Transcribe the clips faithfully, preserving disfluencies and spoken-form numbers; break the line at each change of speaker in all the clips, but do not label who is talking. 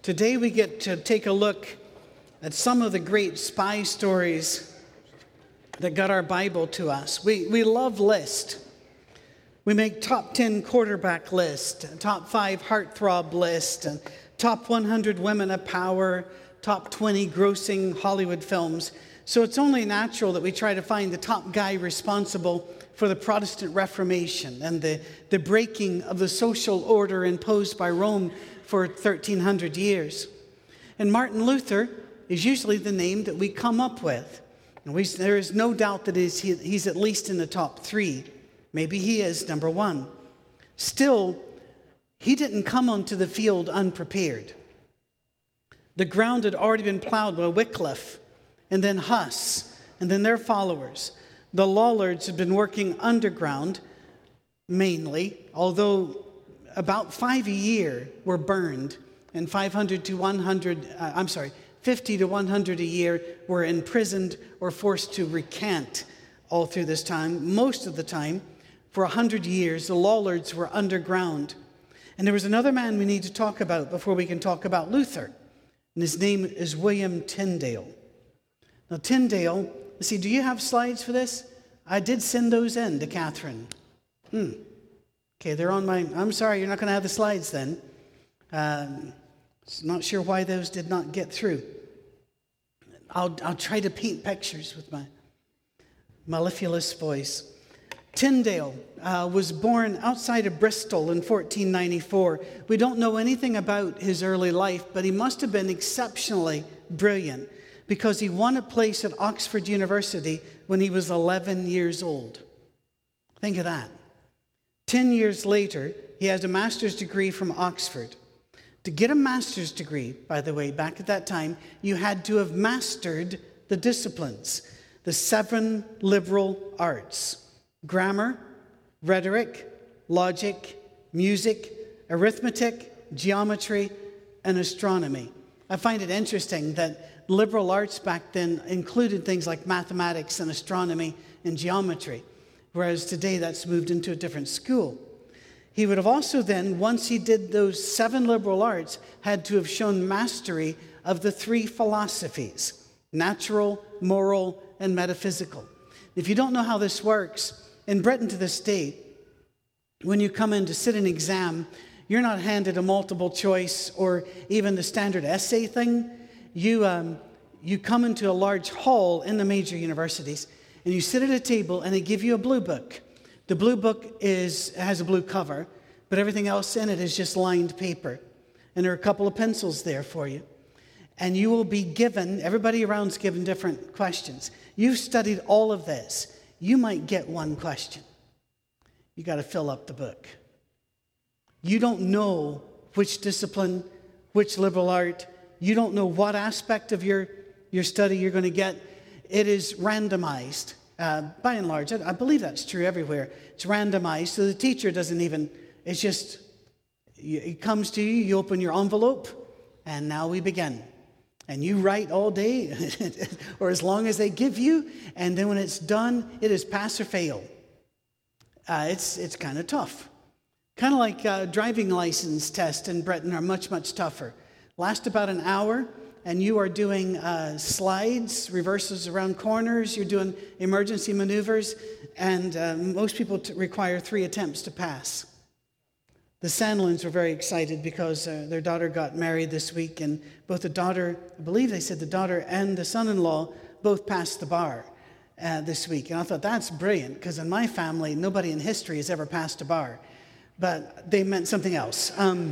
Today we get to take a look at some of the great spy stories that got our Bible to us. We we love lists. We make top ten quarterback list, top five heartthrob list, and top one hundred women of power, top twenty grossing Hollywood films. So it's only natural that we try to find the top guy responsible for the Protestant Reformation and the, the breaking of the social order imposed by Rome for thirteen hundred years. And Martin Luther is usually the name that we come up with. And we, there is no doubt that he's, he, he's at least in the top three. Maybe he is number one. Still, he didn't come onto the field unprepared. The ground had already been plowed by Wycliffe, and then Huss, and then their followers. The Lollards had been working underground, mainly, although about five a year were burned, and five hundred to one hundred, uh, I'm sorry, fifty to one hundred a year were imprisoned or forced to recant all through this time. Most of the time, for one hundred years, the Lollards were underground. And there was another man we need to talk about before we can talk about Luther. And his name is William Tyndale. Now, Tyndale, let's see, do you have slides for this? I did send those in to Catherine. Hmm. Okay, they're on my, I'm sorry, you're not going to have the slides then. Um, not sure why those did not get through. I'll, I'll try to paint pictures with my mellifluous voice. Tyndale uh, was born outside of Bristol in fourteen ninety-four. We don't know anything about his early life, but he must have been exceptionally brilliant because he won a place at Oxford University when he was eleven years old. Think of that. Ten years later, he has a master's degree from Oxford. To get a master's degree, by the way, back at that time, you had to have mastered the disciplines, the seven liberal arts: grammar, rhetoric, logic, music, arithmetic, geometry, and astronomy. I find it interesting that liberal arts back then included things like mathematics and astronomy and geometry, whereas today that's moved into a different school. He would have also then, once he did those seven liberal arts, had to have shown mastery of the three philosophies: natural, moral, and metaphysical. If you don't know how this works, in Britain to this day, when you come in to sit an exam, you're not handed a multiple choice or even the standard essay thing. You, um, you come into a large hall in the major universities, and you sit at a table, and they give you a blue book. The blue book is has a blue cover, but everything else in it is just lined paper. And there are a couple of pencils there for you. And you will be given, everybody around's given different questions. You've studied all of this. You might get one question. You got to fill up the book. You don't know which discipline, which liberal art. You don't know what aspect of your, your study you're going to get. It is randomized. Uh, by and large, I, I believe that's true everywhere. It's randomized, so the teacher doesn't even, it's just, it comes to you, you open your envelope, and now we begin. And you write all day, or as long as they give you, and then when it's done, it is pass or fail. Uh, it's it's kind of tough. Kind of like uh, driving license tests in Britain are much, much tougher. Last about an hour, and you are doing uh, slides, reverses around corners, you're doing emergency maneuvers, and uh, most people t- require three attempts to pass. The Sandlins were very excited because uh, their daughter got married this week, and both the daughter, I believe they said the daughter and the son-in-law both passed the bar uh, this week. And I thought, that's brilliant, because in my family, nobody in history has ever passed a bar. But they meant something else. Um,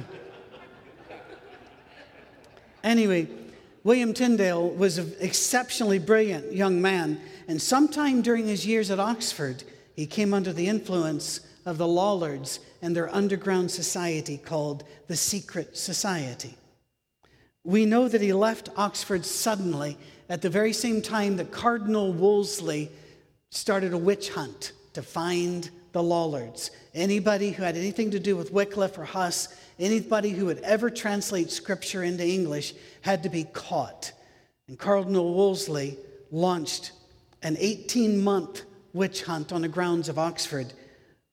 anyway, William Tyndale was an exceptionally brilliant young man, and sometime during his years at Oxford, he came under the influence of the Lollards and their underground society called the Secret Society. We know that he left Oxford suddenly at the very same time that Cardinal Wolsey started a witch hunt to find the Lollards. Anybody who had anything to do with Wycliffe or Huss, anybody who would ever translate Scripture into English had to be caught. And Cardinal Wolsey launched an eighteen-month witch hunt on the grounds of Oxford.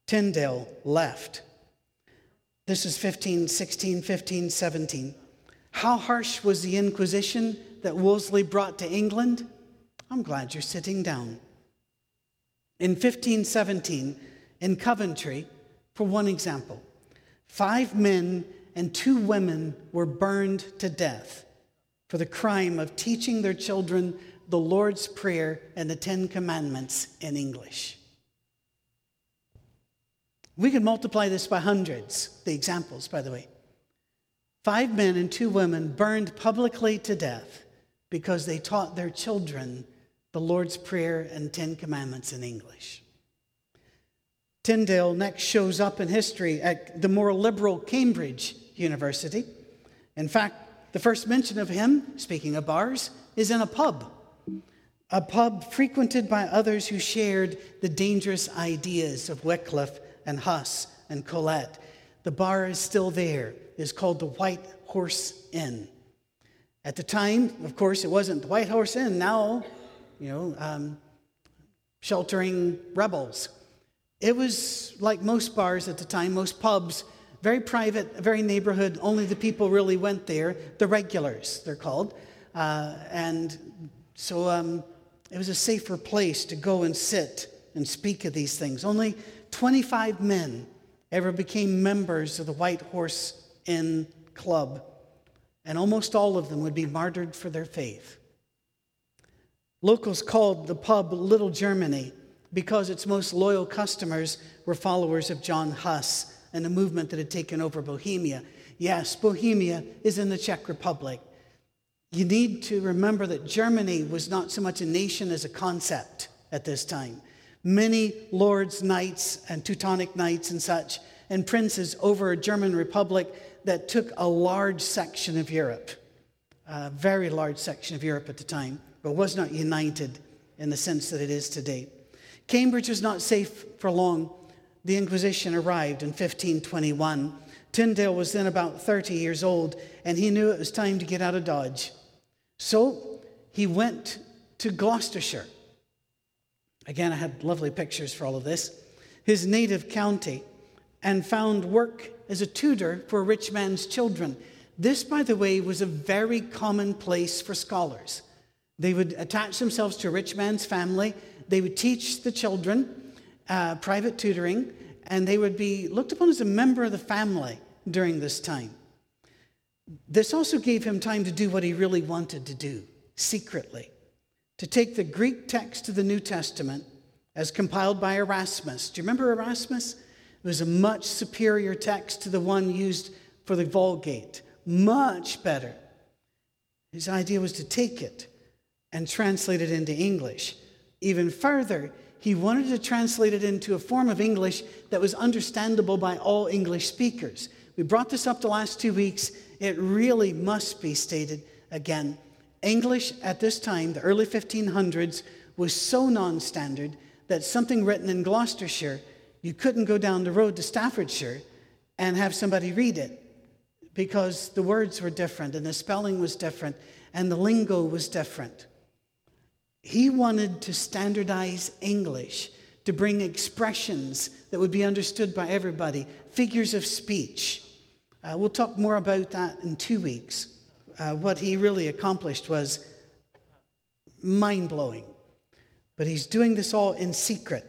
Tyndale left. This is fifteen sixteen, fifteen seventeen. How harsh was the Inquisition that Wolsey brought to England? I'm glad you're sitting down. In fifteen seventeen, in Coventry, for one example, five men and two women were burned to death for the crime of teaching their children the Lord's Prayer and the Ten Commandments in English. We could multiply this by hundreds, the examples, by the way. Five men and two women burned publicly to death because they taught their children the Lord's Prayer and Ten Commandments in English. Tyndale next shows up in history at the more liberal Cambridge University. In fact, the first mention of him, speaking of bars, is in a pub. A pub frequented by others who shared the dangerous ideas of Wycliffe and Huss and Colet. The bar is still there. It's called the White Horse Inn. At the time, of course, it wasn't the White Horse Inn. Now, you know, um, sheltering rebels. It was like most bars at the time, most pubs, very private, very neighborhood. Only the people really went there, the regulars, they're called. Uh, and so um, it was a safer place to go and sit and speak of these things. Only twenty-five men ever became members of the White Horse Inn Club, and almost all of them would be martyred for their faith. Locals called the pub Little Germany because its most loyal customers were followers of John Huss and a movement that had taken over Bohemia. Yes, Bohemia is in the Czech Republic. You need to remember that Germany was not so much a nation as a concept at this time. Many lords, knights, and Teutonic knights and such, and princes over a German republic that took a large section of Europe, a very large section of Europe at the time, but was not united in the sense that it is today. Cambridge was not safe for long. The Inquisition arrived in fifteen twenty-one. Tyndale was then about thirty years old, and he knew it was time to get out of Dodge. So he went to Gloucestershire. Again, I had lovely pictures for all of this. His native county, and found work as a tutor for a rich man's children. This, by the way, was a very common place for scholars. They would attach themselves to a rich man's family. They would teach the children, uh, private tutoring, and they would be looked upon as a member of the family during this time. This also gave him time to do what he really wanted to do, secretly, to take the Greek text of the New Testament as compiled by Erasmus. Do you remember Erasmus? It was a much superior text to the one used for the Vulgate. Much better. His idea was to take it and translate it into English. Even further, he wanted to translate it into a form of English that was understandable by all English speakers. We brought this up the last two weeks. It really must be stated again. English at this time, the early fifteen hundreds, was so non-standard that something written in Gloucestershire, you couldn't go down the road to Staffordshire and have somebody read it because the words were different and the spelling was different and the lingo was different. He wanted to standardize English, to bring expressions that would be understood by everybody, figures of speech. Uh, we'll talk more about that in two weeks. Uh, what he really accomplished was mind-blowing. But he's doing this all in secret.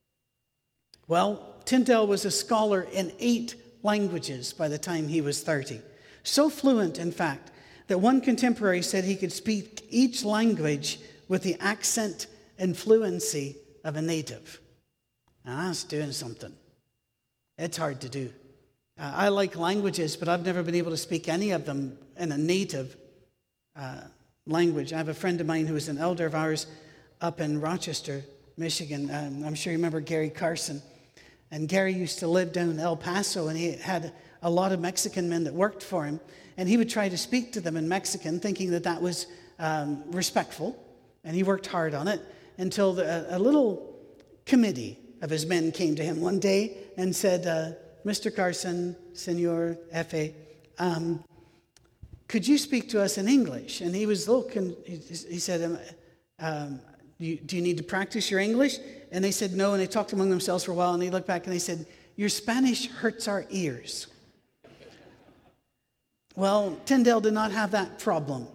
Well, Tyndale was a scholar in eight languages by the time he was thirty. So fluent, in fact, that one contemporary said he could speak each language with the accent and fluency of a native. Now, that's doing something. It's hard to do. Uh, I like languages, but I've never been able to speak any of them in a native uh, language. I have a friend of mine who is an elder of ours up in Rochester, Michigan. Um, I'm sure you remember Gary Carson. And Gary used to live down in El Paso, and he had a lot of Mexican men that worked for him. And he would try to speak to them in Mexican, thinking that that was um, respectful. And he worked hard on it until the, a, a little committee of his men came to him one day and said, uh, Mister Carson, Senor Efe, um, could you speak to us in English? And he was looking, he, he said, um, um, you, do you need to practice your English? And they said no, and they talked among themselves for a while, and they looked back and they said, your Spanish hurts our ears. Well, Tyndale did not have that problem.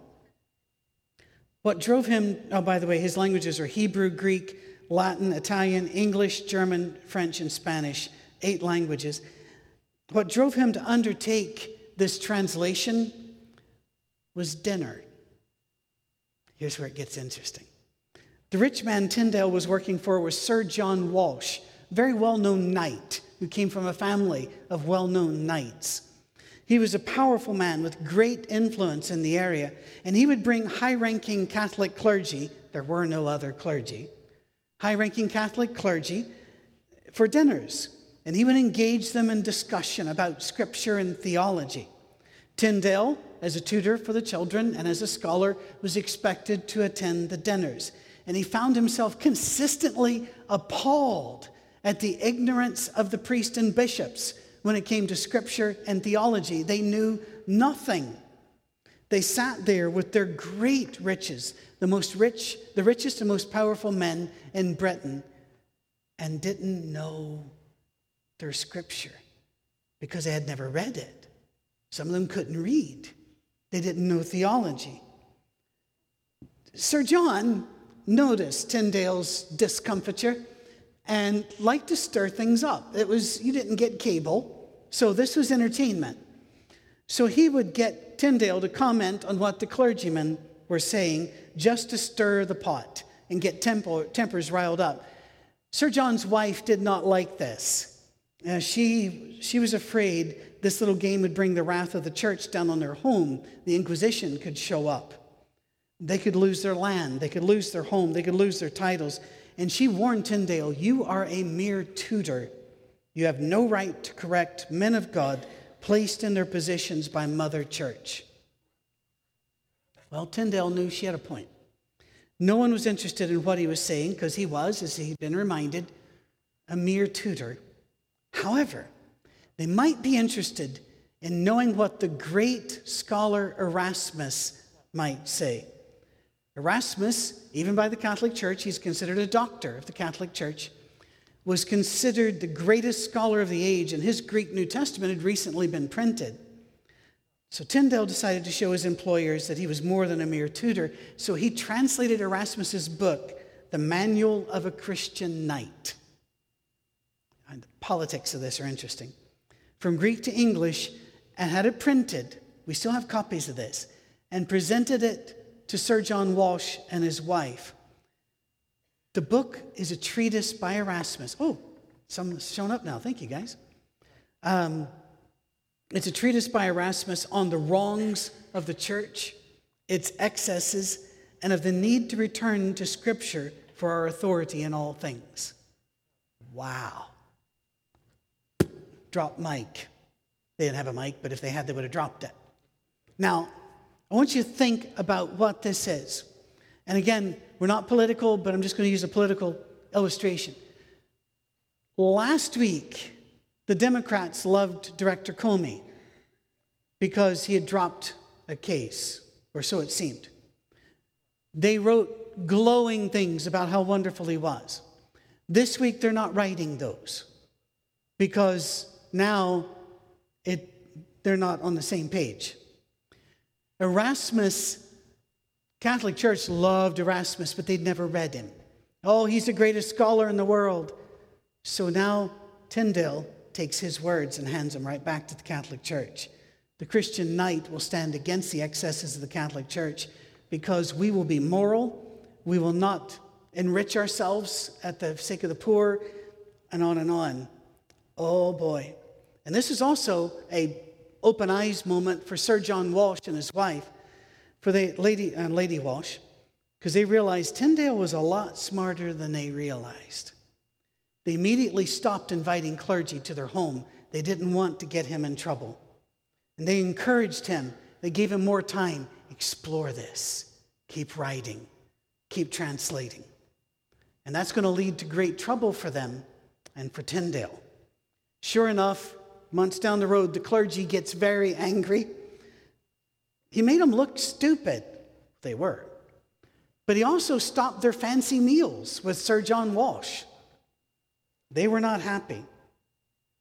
What drove him, oh, by the way, his languages are Hebrew, Greek, Latin, Italian, English, German, French, and Spanish, eight languages. What drove him to undertake this translation was dinner. Here's where it gets interesting. The rich man Tyndale was working for was Sir John Walsh, a very well-known knight who came from a family of well-known knights. He was a powerful man with great influence in the area, and he would bring high-ranking Catholic clergy, there were no other clergy, high-ranking Catholic clergy for dinners, and he would engage them in discussion about scripture and theology. Tyndale, as a tutor for the children and as a scholar, was expected to attend the dinners, and he found himself consistently appalled at the ignorance of the priests and bishops when it came to scripture and theology. They knew nothing. They sat there with their great riches, the most rich, the richest and most powerful men in Britain, and didn't know their scripture because they had never read it. Some of them couldn't read. They didn't know theology. Sir John noticed Tyndale's discomfiture and liked to stir things up. It was, you didn't get cable, so this was entertainment. So he would get Tyndale to comment on what the clergymen were saying just to stir the pot and get tempo, tempers riled up. Sir John's wife did not like this. Uh, she, she was afraid this little game would bring the wrath of the church down on their home. The Inquisition could show up. They could lose their land. They could lose their home. They could lose their titles. And she warned Tyndale, "You are a mere tutor. You have no right to correct men of God placed in their positions by Mother Church." Well, Tyndale knew she had a point. No one was interested in what he was saying because he was, as he'd been reminded, a mere tutor. However, they might be interested in knowing what the great scholar Erasmus might say. Erasmus, even by the Catholic Church, he's considered a doctor of the Catholic Church, was considered the greatest scholar of the age, and his Greek New Testament had recently been printed. So Tyndale decided to show his employers that he was more than a mere tutor, so he translated Erasmus's book, The Manual of a Christian Knight. And the politics of this are interesting. From Greek to English, and had it printed, we still have copies of this, and presented it to Sir John Walsh and his wife. The book is a treatise by Erasmus. Oh, someone's shown up now. Thank you, guys. Um, it's a treatise by Erasmus on the wrongs of the church, its excesses, and of the need to return to Scripture for our authority in all things. Wow. Drop mic. They didn't have a mic, but if they had, they would have dropped it. Now, I want you to think about what this is. And again, we're not political, but I'm just going to use a political illustration. Last week, the Democrats loved Director Comey because he had dropped a case, or so it seemed. They wrote glowing things about how wonderful he was. This week, they're not writing those because now it, they're not on the same page. Erasmus, Catholic Church loved Erasmus, but they'd never read him. Oh, he's the greatest scholar in the world. So now Tyndale takes his words and hands them right back to the Catholic Church. The Christian knight will stand against the excesses of the Catholic Church because we will be moral, we will not enrich ourselves at the sake of the poor, and on and on. Oh boy. And this is also a open eyes moment for Sir John Walsh and his wife, for the lady and uh, Lady Walsh, because they realized Tyndale was a lot smarter than they realized. They immediately stopped inviting clergy to their home. They didn't want to get him in trouble. And they encouraged him. They gave him more time. Explore this. Keep writing. Keep translating. And that's going to lead to great trouble for them and for Tyndale. Sure enough, months down the road, the clergy gets very angry. He made them look stupid. They were. But he also stopped their fancy meals with Sir John Walsh. They were not happy.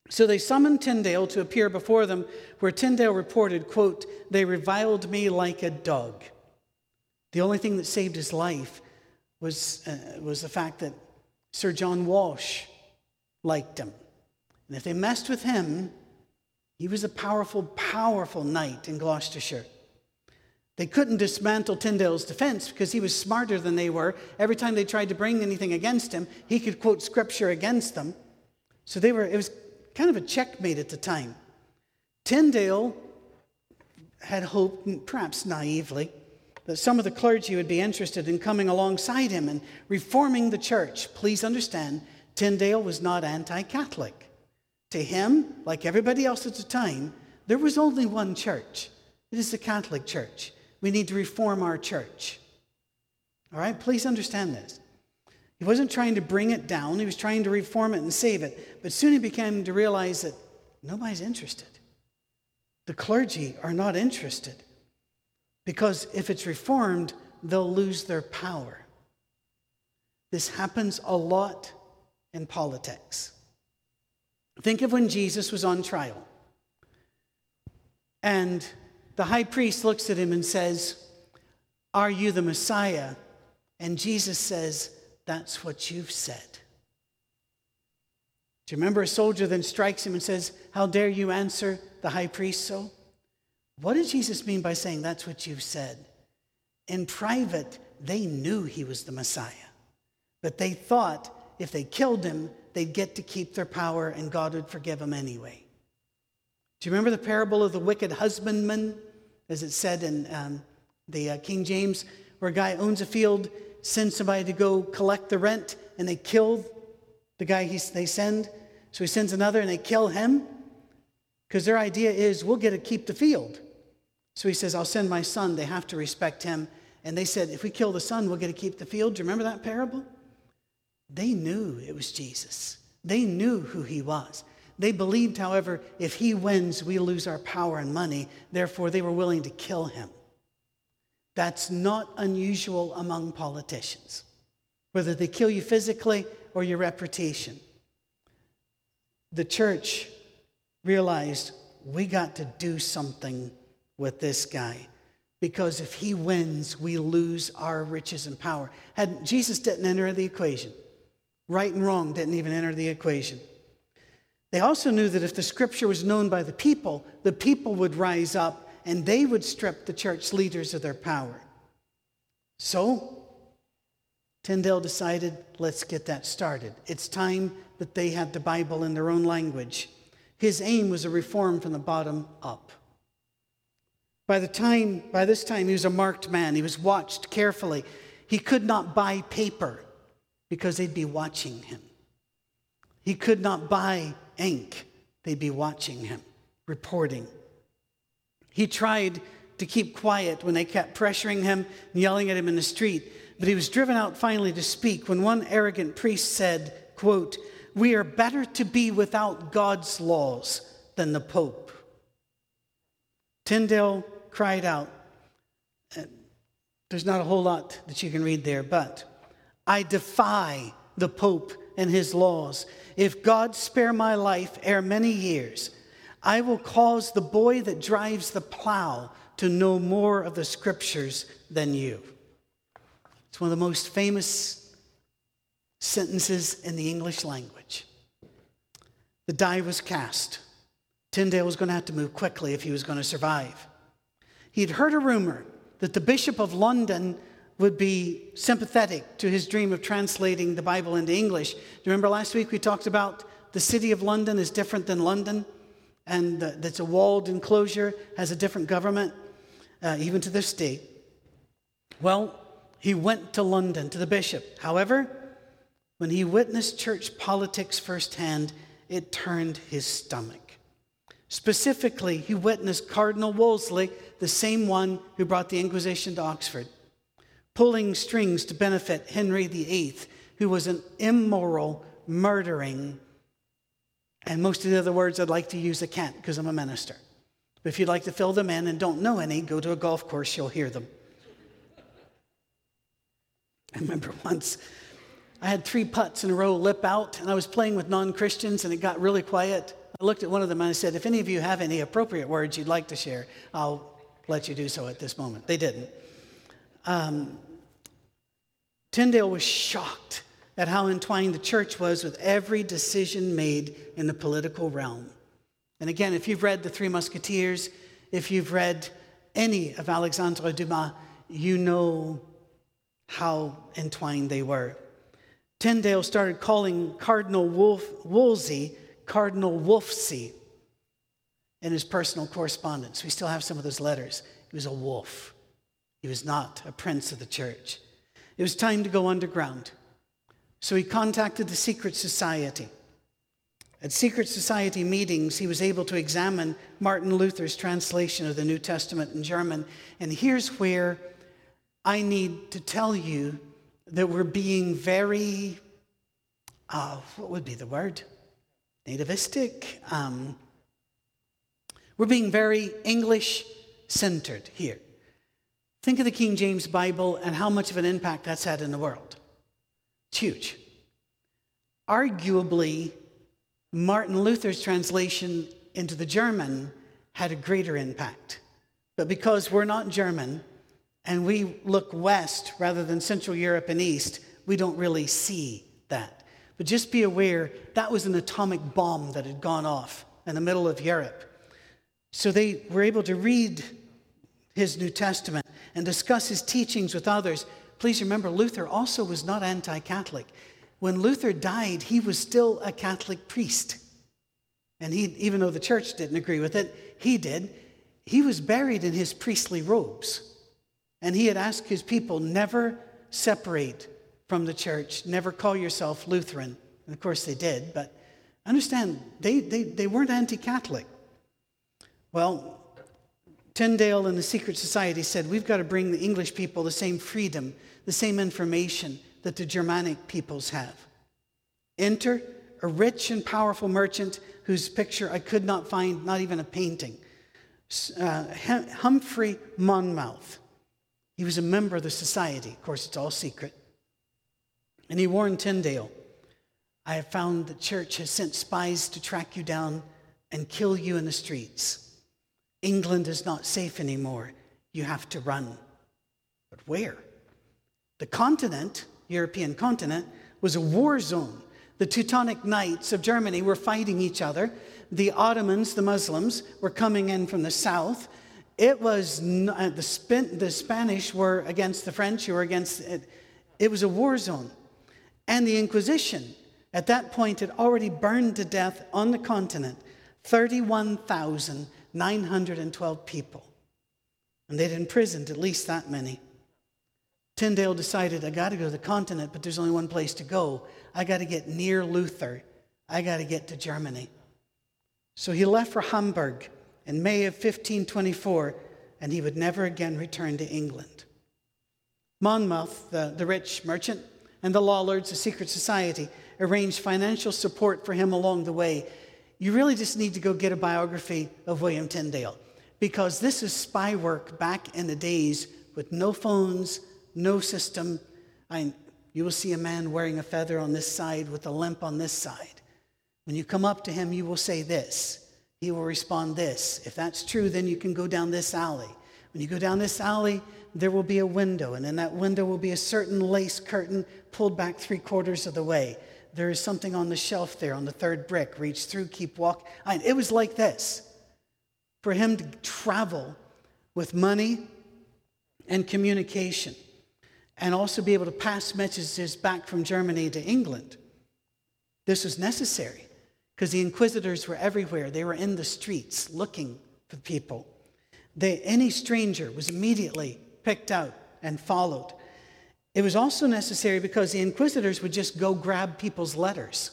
So they summoned Tyndale to appear before them, where Tyndale reported, quote, "They reviled me like a dog." The only thing that saved his life was, uh, was the fact that Sir John Walsh liked him. And if they messed with him, he was a powerful, powerful knight in Gloucestershire. They couldn't dismantle Tyndale's defense because he was smarter than they were. Every time they tried to bring anything against him, he could quote scripture against them. So they were, it was kind of a checkmate at the time. Tyndale had hoped, perhaps naively, that some of the clergy would be interested in coming alongside him and reforming the church. Please understand, Tyndale was not anti-Catholic. To him, like everybody else at the time, there was only one church. It is the Catholic Church. We need to reform our church. All right, please understand this. He wasn't trying to bring it down. He was trying to reform it and save it. But soon he began to realize that nobody's interested. The clergy are not interested. Because if it's reformed, they'll lose their power. This happens a lot in politics. Think of when Jesus was on trial. And the high priest looks at him and says, "Are you the Messiah?" And Jesus says, "That's what you've said." Do you remember a soldier then strikes him and says, "How dare you answer the high priest so?" What did Jesus mean by saying, "That's what you've said"? In private, they knew he was the Messiah. But they thought if they killed him, they'd get to keep their power and God would forgive them anyway. Do you remember the parable of the wicked husbandman, as it said in um, the uh, King James, where a guy owns a field, sends somebody to go collect the rent, and they kill the guy he, they send. So he sends another, and they kill him, because their idea is, we'll get to keep the field. So he says, "I'll send my son." They have to respect him. And they said, if we kill the son, we'll get to keep the field. Do you remember that parable? They knew it was Jesus. They knew who he was. They believed, however, if he wins, we lose our power and money. Therefore, they were willing to kill him. That's not unusual among politicians, whether they kill you physically or your reputation. The church realized, we got to do something with this guy, because if he wins, we lose our riches and power. Had Jesus didn't enter the equation. Right and wrong didn't even enter the equation. They also knew that if the scripture was known by the people, the people would rise up and they would strip the church leaders of their power. So, Tyndale decided, let's get that started. It's time that they had the Bible in their own language. His aim was a reform from the bottom up. By the time, by this time, he was a marked man. He was watched carefully. He could not buy paper because they'd be watching him. He could not buy ink. They'd be watching him, reporting. He tried to keep quiet when they kept pressuring him and yelling at him in the street, but he was driven out finally to speak when one arrogant priest said, quote, "We are better to be without God's laws than the Pope." Tyndale cried out. There's not a whole lot that you can read there, but "I defy the Pope and his laws. If God spare my life ere many years, I will cause the boy that drives the plow to know more of the scriptures than you." It's one of the most famous sentences in the English language. The die was cast. Tyndale was going to have to move quickly if he was going to survive. He'd heard a rumor that the Bishop of London would be sympathetic to his dream of translating the Bible into English. Do you remember last week we talked about the city of London is different than London, and that's a walled enclosure, has a different government, uh, even to this day. Well, he went to London, to the bishop. However, when he witnessed church politics firsthand, it turned his stomach. Specifically, he witnessed Cardinal Wolsey, the same one who brought the Inquisition to Oxford, pulling strings to benefit Henry the Eighth, who was an immoral, murdering, and most of the other words I'd like to use I can't because I'm a minister. But if you'd like to fill them in and don't know any, go to a golf course, you'll hear them. I remember once I had three putts in a row lip out, and I was playing with non-Christians, and it got really quiet. I looked at one of them and I said, if any of you have any appropriate words you'd like to share, I'll let you do so at this moment. They didn't. Um, Tyndale was shocked at how entwined the church was with every decision made in the political realm. And again, if you've read The Three Musketeers, if you've read any of Alexandre Dumas, you know how entwined they were. Tyndale started calling Cardinal Wolf, Wolsey Cardinal Wolfsey in his personal correspondence. We still have some of those letters. He was a wolf. He was not a prince of the church. It was time to go underground. So he contacted the Secret Society. At Secret Society meetings, he was able to examine Martin Luther's translation of the New Testament in German. And here's where I need to tell you that we're being very, uh, what would be the word? Nativistic. Um, we're being very English-centered here. Think of the King James Bible and how much of an impact that's had in the world. It's huge. Arguably, Martin Luther's translation into the German had a greater impact. But because we're not German and we look west rather than Central Europe and East, we don't really see that. But just be aware, that was an atomic bomb that had gone off in the middle of Europe. So they were able to read his New Testament and discuss his teachings with others. Please remember, Luther also was not anti-Catholic. When Luther died, he was still a Catholic priest. And he, even though the church didn't agree with it, he did. He was buried in his priestly robes. And he had asked his people, never separate from the church, never call yourself Lutheran. And of course they did, but understand, they, they, they weren't anti-Catholic. Well, Tyndale and the Secret Society said, we've got to bring the English people the same freedom, the same information that the Germanic peoples have. Enter a rich and powerful merchant whose picture I could not find, not even a painting. Uh, Humphrey Monmouth. He was a member of the society. Of course, it's all secret. And he warned Tyndale, I have found the church has sent spies to track you down and kill you in the streets. England is not safe anymore. You have to run. But where? The continent, European continent, was a war zone. The Teutonic Knights of Germany were fighting each other. The Ottomans, the Muslims, were coming in from the south. It was uh, the, Sp- the Spanish were against the French, who were against it. It was a war zone. And the Inquisition, at that point, had already burned to death on the continent thirty-one thousand nine hundred twelve people. And they'd imprisoned at least that many. Tyndale decided, I got to go to the continent, but there's only one place to go. I got to get near Luther. I got to get to Germany. So he left for Hamburg in May of fifteen twenty-four, and he would never again return to England. Monmouth, the, the rich merchant, and the law lords, the secret society, arranged financial support for him along the way. You really just need to go get a biography of William Tyndale, because this is spy work back in the days with no phones, no system. I, you will see a man wearing a feather on this side with a limp on this side. When you come up to him, you will say this. He will respond this. If that's true, then you can go down this alley. When you go down this alley, there will be a window, and in that window will be a certain lace curtain pulled back three quarters of the way. There is something on the shelf there on the third brick. Reach through, keep walking. It was like this. For him to travel with money and communication, and also be able to pass messages back from Germany to England, this was necessary because the inquisitors were everywhere. They were in the streets looking for people. They, any stranger was immediately picked out and followed. It was also necessary because the inquisitors would just go grab people's letters,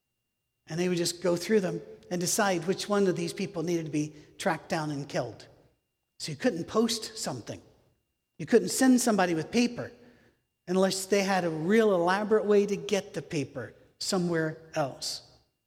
and they would just go through them and decide which one of these people needed to be tracked down and killed. So you couldn't post something. You couldn't send somebody with paper unless they had a real elaborate way to get the paper somewhere else.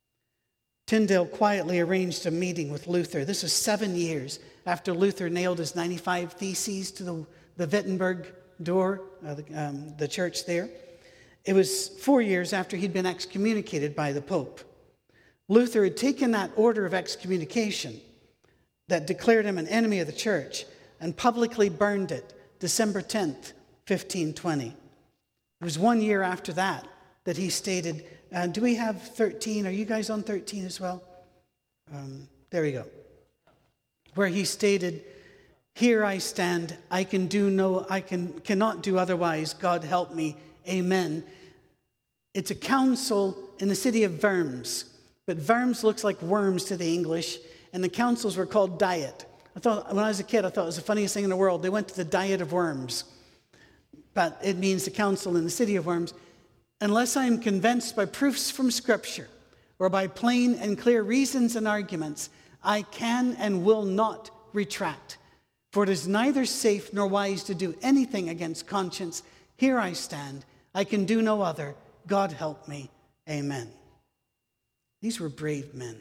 Tyndale quietly arranged a meeting with Luther. This was seven years after Luther nailed his ninety-five Theses to the, the Wittenberg door, uh, the, um, the church there. It was four years after he'd been excommunicated by the Pope. Luther had taken that order of excommunication that declared him an enemy of the church and publicly burned it December tenth, fifteen twenty. It was one year after that that he stated, uh, do we have thirteen? Are you guys on thirteen as well? Um, there we go. Where he stated, here I stand, I can do no, I can cannot do otherwise, God help me, amen. It's a council in the city of Worms, but Worms looks like worms to the English, and the councils were called Diet. I thought, when I was a kid, I thought it was the funniest thing in the world. They went to the Diet of Worms, but it means the council in the city of Worms. Unless I am convinced by proofs from Scripture or by plain and clear reasons and arguments, I can and will not retract. For it is neither safe nor wise to do anything against conscience. Here I stand. I can do no other. God help me. Amen. These were brave men.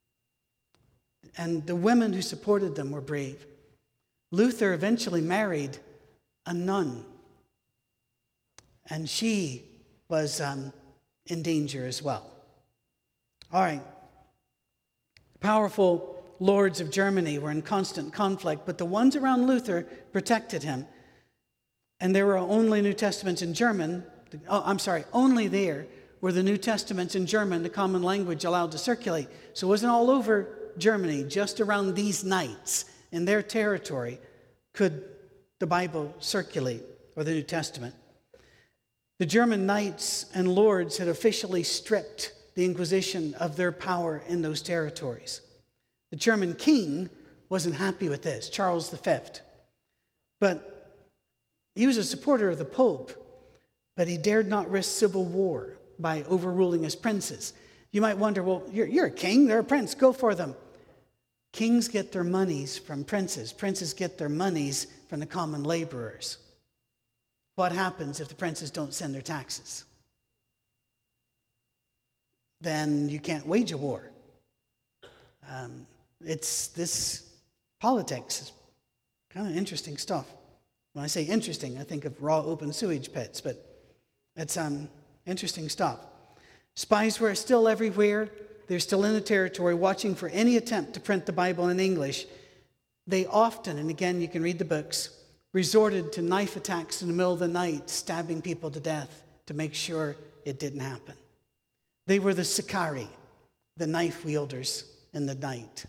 And the women who supported them were brave. Luther eventually married a nun. And she was um, in danger as well. All right. Powerful lords of Germany were in constant conflict, but the ones around Luther protected him. And there were only New Testaments in German. Oh, I'm sorry, only there were the New Testaments in German, the common language, allowed to circulate. So it wasn't all over Germany, just around these knights in their territory could the Bible circulate, or the New Testament. The German knights and lords had officially stripped the Inquisition of their power in those territories. The German king wasn't happy with this, Charles the Fifth. But he was a supporter of the Pope, but he dared not risk civil war by overruling his princes. You might wonder, well, you're, you're a king, they're a prince, go for them. Kings get their monies from princes. Princes get their monies from the common laborers. What happens if the princes don't send their taxes? Then you can't wage a war. Um, it's this politics is kind of interesting stuff. When I say interesting, I think of raw open sewage pits, but it's um, interesting stuff. Spies were still everywhere. They're still in the territory watching for any attempt to print the Bible in English. They often, and again you can read the books, resorted to knife attacks in the middle of the night, stabbing people to death to make sure it didn't happen. They were the Sicarii, the knife wielders in the night.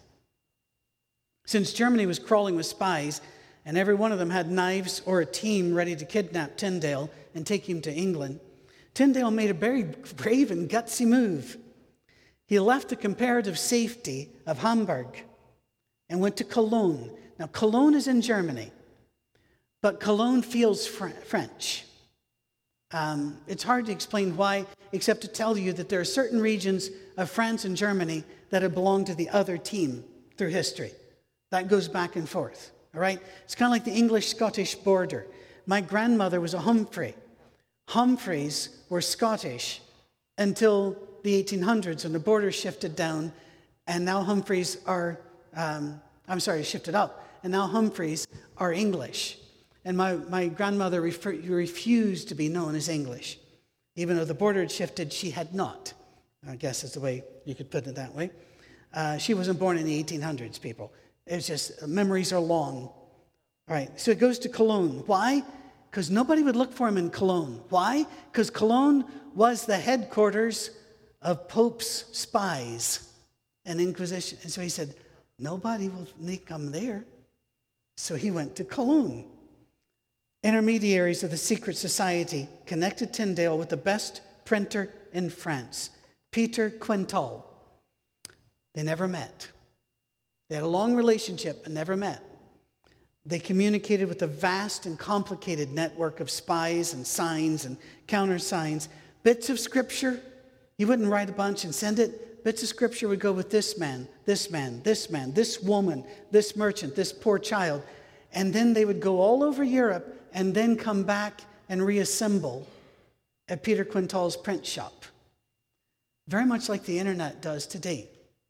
Since Germany was crawling with spies, and every one of them had knives or a team ready to kidnap Tyndale and take him to England, Tyndale made a very brave and gutsy move. He left the comparative safety of Hamburg and went to Cologne. Now, Cologne is in Germany, but Cologne feels Fr- French. Um, it's hard to explain why, except to tell you that there are certain regions of France and Germany that have belonged to the other team through history. That goes back and forth, all right? It's kind of like the English-Scottish border. My grandmother was a Humphrey. Humphreys were Scottish until the eighteen hundreds when the border shifted down, and now Humphreys are, um, I'm sorry, shifted up, and now Humphreys are English. And my, my grandmother refer, refused to be known as English. Even though the border had shifted, she had not. I guess is the way you could put it that way. Uh, she wasn't born in the eighteen hundreds, people. It's just, memories are long. All right, so it goes to Cologne. Why? Because nobody would look for him in Cologne. Why? Because Cologne was the headquarters of Pope's spies and Inquisition. And so he said, nobody will come there. So he went to Cologne. Intermediaries of the secret society connected Tyndale with the best printer in France, Peter Quintal. They never met. They had a long relationship but never met. They communicated with a vast and complicated network of spies and signs and countersigns. Bits of scripture, he wouldn't write a bunch and send it. Bits of scripture would go with this man, this man, this man, this woman, this merchant, this poor child. And then they would go all over Europe and then come back and reassemble at Peter Quintal's print shop. Very much like the internet does today.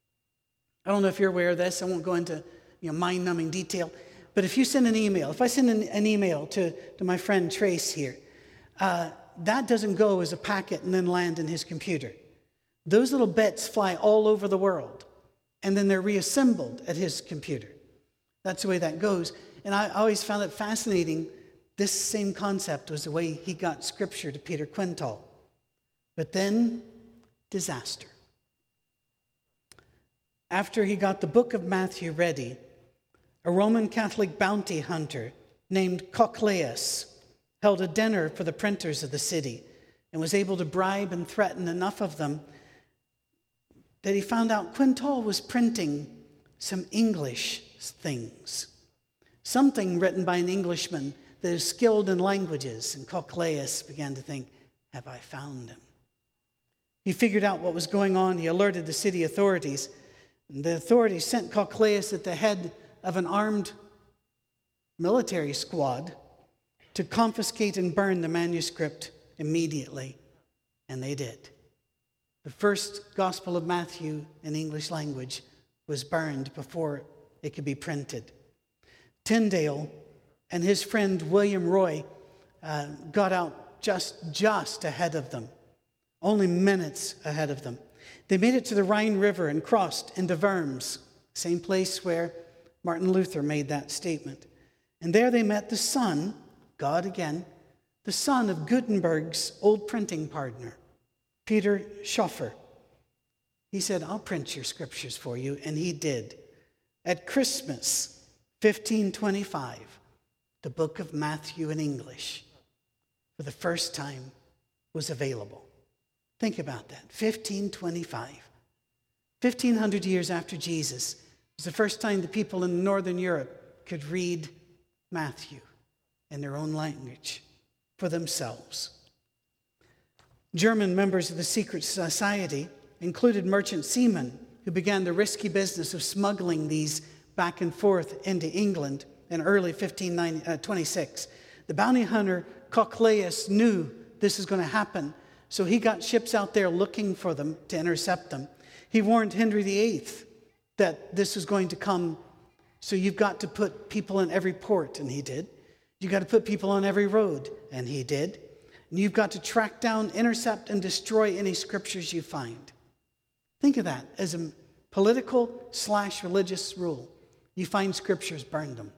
I don't know if you're aware of this. I won't go into you know, mind-numbing detail. But if you send an email, if I send an, an email to, to my friend Trace here, uh, that doesn't go as a packet and then land in his computer. Those little bits fly all over the world, and then they're reassembled at his computer. That's the way that goes. And I always found it fascinating. This same concept was the way he got scripture to Peter Quintal. But then, disaster. After he got the book of Matthew ready, a Roman Catholic bounty hunter named Cochlaeus held a dinner for the printers of the city and was able to bribe and threaten enough of them that he found out Quintal was printing some English things, something written by an Englishman that is skilled in languages. And Cochlaeus began to think, have I found him? He figured out what was going on. He alerted the city authorities. The authorities sent Cochlaeus at the head of an armed military squad to confiscate and burn the manuscript immediately. And they did. The first Gospel of Matthew in English language was burned before it could be printed. Tyndale and his friend William Roy uh, got out just, just ahead of them, only minutes ahead of them. They made it to the Rhine River and crossed into Worms, same place where Martin Luther made that statement. And there they met the son, God again, the son of Gutenberg's old printing partner, Peter Schoeffer. He said, I'll print your scriptures for you, and he did. At Christmas, fifteen twenty-five, the book of Matthew in English, for the first time, was available. Think about that, fifteen twenty-five. fifteen hundred years after Jesus, it was the first time the people in Northern Europe could read Matthew in their own language for themselves. German members of the secret society included merchant seamen who began the risky business of smuggling these back and forth into England in early fifteen twenty-six. The bounty hunter Cochlaeus knew this was going to happen, so he got ships out there looking for them to intercept them. He warned Henry the Eighth that this was going to come, so you've got to put people in every port, and he did. You've got to put people on every road, and he did. And you've got to track down, intercept, and destroy any scriptures you find. Think of that as a political slash religious rule. You find scriptures, burn them.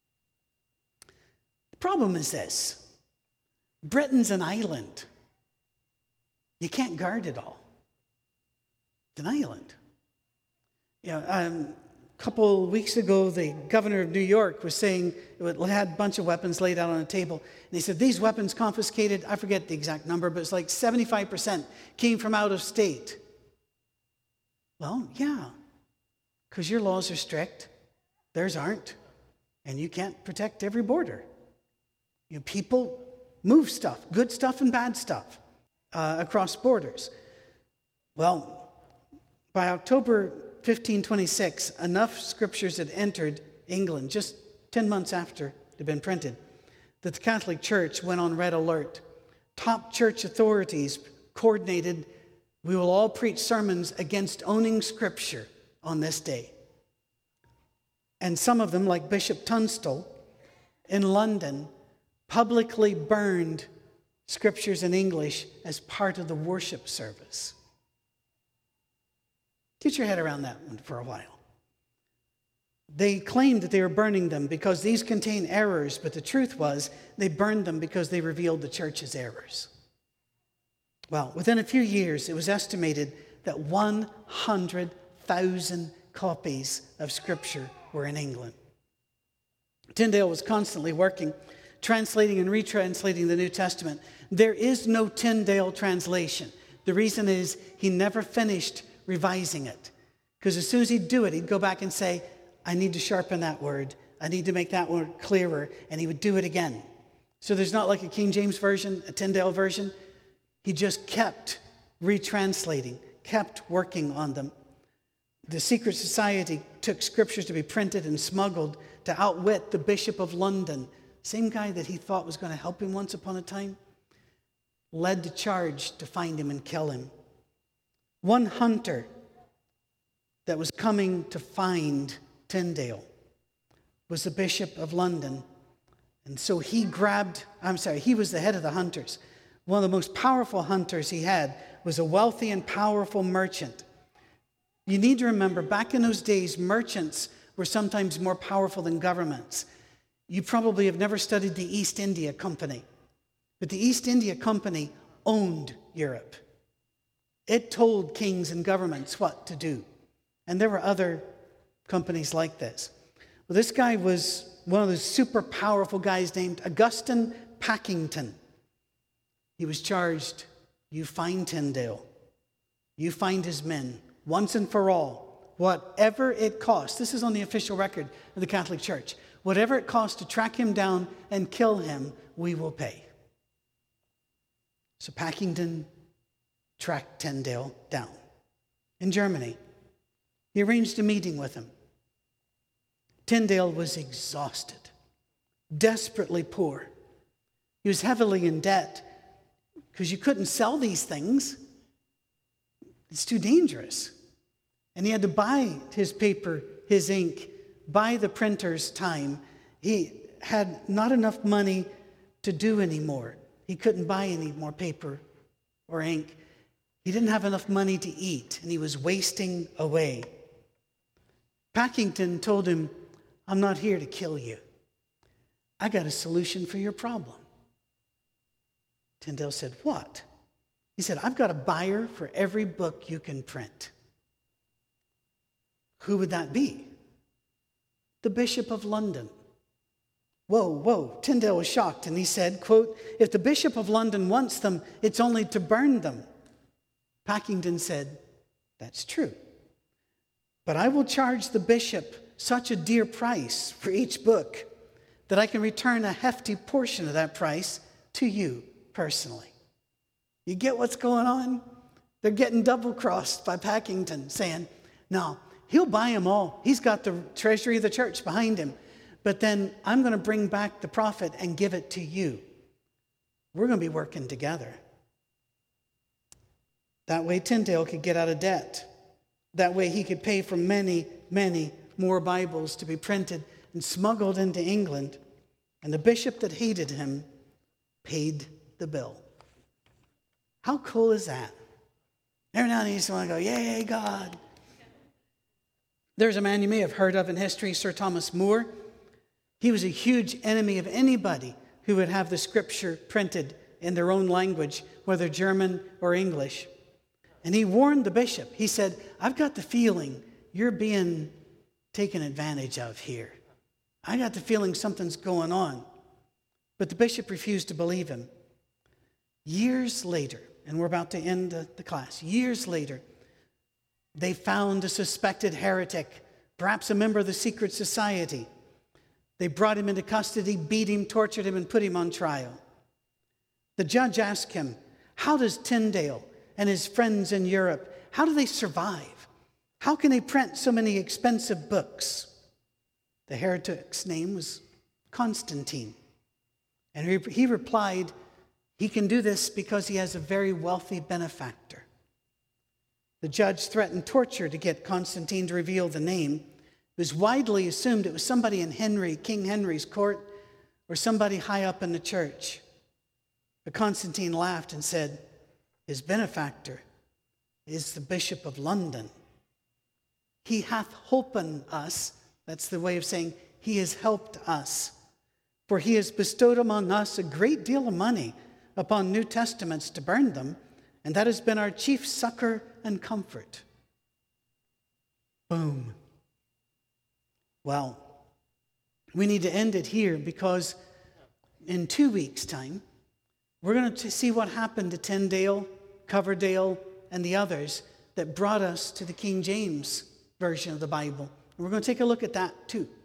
The problem is this. Britain's an island. You can't guard it all. It's an island. You know, um, a couple of weeks ago, the governor of New York was saying it had a bunch of weapons laid out on a table. And he said, these weapons confiscated, I forget the exact number, but it's like seventy-five percent came from out of state. Well, yeah, because your laws are strict. Theirs aren't. And you can't protect every border. You know, people move stuff, good stuff and bad stuff, uh, across borders. Well, by October fifteen twenty-six, enough scriptures had entered England, just ten months after they'd been printed, that the Catholic Church went on red alert. Top church authorities coordinated, we will all preach sermons against owning scripture on this day. And some of them, like Bishop Tunstall in London, publicly burned scriptures in English as part of the worship service. Get your head around that one for a while. They claimed that they were burning them because these contain errors, but the truth was they burned them because they revealed the church's errors. Well, within a few years, it was estimated that one hundred thousand copies of Scripture were in England. Tyndale was constantly working, translating and retranslating the New Testament. There is no Tyndale translation. The reason is he never finished revising it. Because as soon as he'd do it, he'd go back and say, I need to sharpen that word. I need to make that word clearer. And he would do it again. So there's not like a King James version, a Tyndale version. He just kept retranslating, kept working on them. The secret society took scriptures to be printed and smuggled to outwit the Bishop of London, same guy that he thought was going to help him once upon a time, led the charge to find him and kill him. One hunter that was coming to find Tyndale was the Bishop of London. And so he grabbed, I'm sorry, he was the head of the hunters. one of the most powerful hunters he had was a wealthy and powerful merchant. You need to remember, back in those days, merchants were sometimes more powerful than governments. You probably have never studied the East India Company, but the East India Company owned Europe. It told kings and governments what to do. And there were other companies like this. Well, this guy was one of those super powerful guys named Augustine Packington. He was charged, you find Tyndale, you find his men, once and for all, whatever it costs. This is on the official record of the Catholic Church. Whatever it costs to track him down and kill him, we will pay. So Packington tracked Tyndale down in Germany. He arranged a meeting with him. Tyndale was exhausted, desperately poor. He was heavily in debt because you couldn't sell these things. It's too dangerous. And he had to buy his paper, his ink, buy the printer's time. He had not enough money to do anymore. He couldn't buy any more paper or ink. He didn't have enough money to eat, and he was wasting away. Packington told him, I'm not here to kill you. I got a solution for your problem. Tyndale said, what? He said, I've got a buyer for every book you can print. Who would that be? The Bishop of London. Whoa, whoa. Tyndale was shocked, and he said, quote, if the Bishop of London wants them, it's only to burn them. Packington said, that's true. But I will charge the bishop such a dear price for each book that I can return a hefty portion of that price to you personally. You get what's going on? They're getting double-crossed by Packington, saying, no, he'll buy them all. He's got the treasury of the church behind him. But then I'm going to bring back the profit and give it to you. We're going to be working together. That way Tyndale could get out of debt. That way he could pay for many, many more Bibles to be printed and smuggled into England. And the bishop that hated him paid the bill. How cool is that? Every now and then you just want to go, yay, God. There's a man you may have heard of in history, Sir Thomas More. He was a huge enemy of anybody who would have the scripture printed in their own language, whether German or English. And he warned the bishop. He said, I've got the feeling you're being taken advantage of here. I got the feeling something's going on. But the bishop refused to believe him. Years later, and we're about to end the, the class, years later, they found a suspected heretic, perhaps a member of the secret society. They brought him into custody, beat him, tortured him, and put him on trial. The judge asked him, how does Tyndale and his friends in Europe, how do they survive? How can they print so many expensive books? The heretic's name was Constantine. And he, he replied, he can do this because he has a very wealthy benefactor. The judge threatened torture to get Constantine to reveal the name. It was widely assumed it was somebody in Henry, King Henry's court, or somebody high up in the church. But Constantine laughed and said, his benefactor is the Bishop of London. He hath holpen us. That's the way of saying he has helped us. For he has bestowed among us a great deal of money upon New Testaments to burn them, and that has been our chief succor and comfort. Boom. Well, we need to end it here because in two weeks' time, we're going to see what happened to Tyndale, Coverdale, and the others that brought us to the King James Version of the Bible. And we're going to take a look at that too.